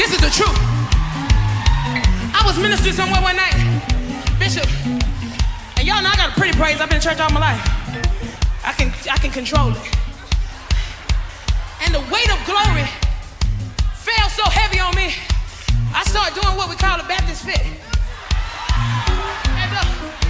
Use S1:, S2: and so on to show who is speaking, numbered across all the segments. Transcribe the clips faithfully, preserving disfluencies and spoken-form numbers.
S1: This is the truth. I was ministering somewhere one night, Bishop, and y'all know I got a pretty praise. I've been in church all my life. I can I can control it. And the weight of glory fell so heavy on me, I started doing what we call a Baptist fit. And, uh,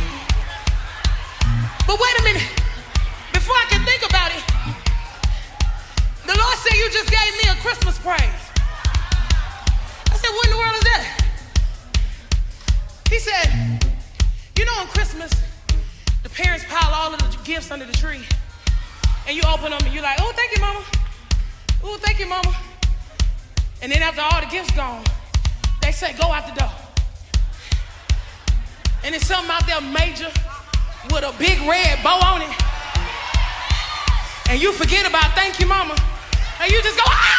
S1: but wait a minute, before I can think about it, the Lord said, you just gave me a Christmas praise. I said, what in the world is that? He said, you know on Christmas, the parents pile all of the gifts under the tree, and you open them and you're like, oh, thank you, mama. Oh, thank you, mama. And then after all the gifts gone, they say, go out the door. And there's something out there major with a big red bow on it. And you forget about thank you, mama. And you just go, ah!